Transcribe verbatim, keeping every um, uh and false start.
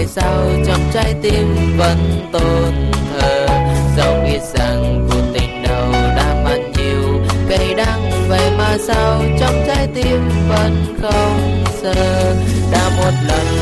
tại sao trong trái tim vẫn tổn thờ. Dẫu biết rằng cuộc tình đầu đã mang nhiều cay đắng, vậy mà sao trong trái tim vẫn không sợ. Đã một lần